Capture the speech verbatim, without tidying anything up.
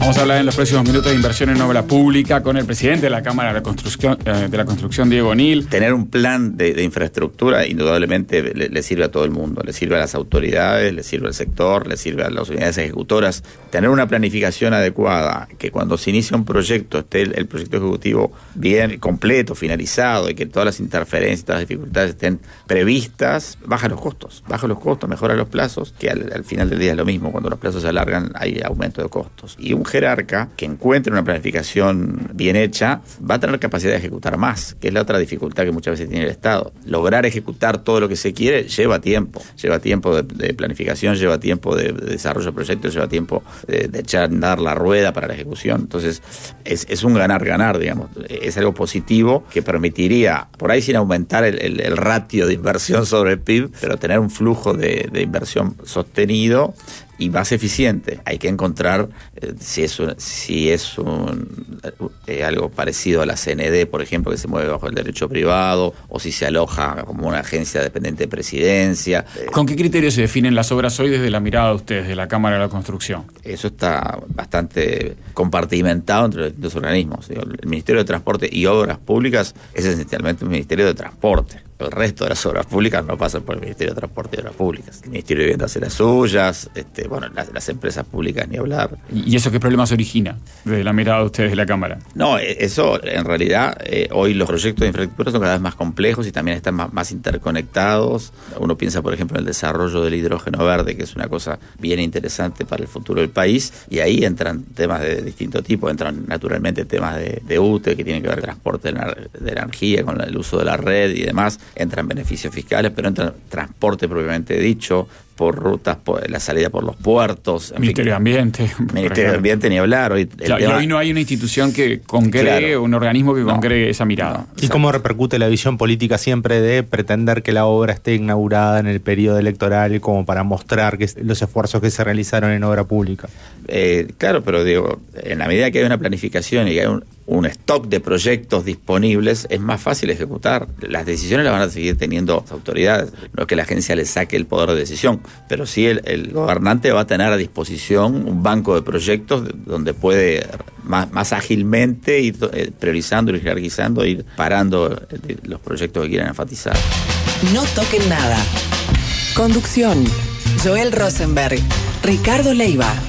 Vamos a hablar en los próximos minutos de inversión en obra pública con el presidente de la Cámara de la Construcción, eh, de la Construcción Diego O'Neill. Tener un plan de, de infraestructura indudablemente le, le sirve a todo el mundo, le sirve a las autoridades, le sirve al sector, le sirve a las unidades ejecutoras. Tener una planificación adecuada, que cuando se inicia un proyecto esté el, el proyecto ejecutivo bien completo, finalizado, y que todas las interferencias, todas las dificultades estén previstas, baja los costos, baja los costos, mejora los plazos, que al, al final del día es lo mismo, cuando los plazos se alargan hay aumento de costos. Y un jerarca que encuentre una planificación bien hecha va a tener capacidad de ejecutar más, que es la otra dificultad que muchas veces tiene el Estado. Lograr ejecutar todo lo que se quiere lleva tiempo, lleva tiempo de, de planificación, lleva tiempo de, de desarrollo de proyectos, lleva tiempo de, de echar a andar la rueda para la ejecución. Entonces es, es un ganar-ganar, digamos, es algo positivo que permitiría, por ahí sin aumentar el, el, el ratio de inversión sobre el P I B, pero tener un flujo de, de inversión sostenido y más eficiente. Hay que encontrar eh, si es, un, si es un, eh, algo parecido a la C N D, por ejemplo, que se mueve bajo el derecho privado, o si se aloja como una agencia dependiente de presidencia. ¿Con qué criterios se definen las obras hoy desde la mirada de ustedes, de la Cámara de la Construcción? Eso está bastante compartimentado entre los distintos organismos. El Ministerio de Transporte y Obras Públicas es esencialmente un Ministerio de Transporte. El resto de las obras públicas no pasan por el Ministerio de Transporte y Obras Públicas. El Ministerio de Vivienda hace las suyas, este, bueno, las, las empresas públicas ni hablar. ¿Y eso qué problemas origina desde la mirada de ustedes de la Cámara? No, eso en realidad eh, hoy los proyectos de infraestructura son cada vez más complejos y también están más, más interconectados. Uno piensa, por ejemplo, en el desarrollo del hidrógeno verde, que es una cosa bien interesante para el futuro del país, y ahí entran temas de distinto tipo, entran naturalmente temas de, de U T E, que tienen que ver con el transporte de, de energía, con el uso de la red y demás. Entran beneficios fiscales, pero entra transporte propiamente dicho, por rutas, por la salida por los puertos. Ministerio de Ambiente. Ministerio de Ambiente, ni hablar. Hoy, claro, tema... y hoy no hay una institución que congregue, claro, un organismo que congregue no, esa mirada. No, ¿y cómo repercute la visión política siempre de pretender que la obra esté inaugurada en el periodo electoral como para mostrar que los esfuerzos que se realizaron en obra pública? Eh, claro, pero digo, en la medida que hay una planificación y que hay un, un stock de proyectos disponibles, es más fácil ejecutar. Las decisiones las van a seguir teniendo las autoridades. No es que la agencia le saque el poder de decisión, pero sí el, el gobernante va a tener a disposición un banco de proyectos donde puede más, más ágilmente ir priorizando, ir jerarquizando, ir parando los proyectos que quieran enfatizar. No toquen nada. Conducción: Joel Rosenberg, Ricardo Leiva.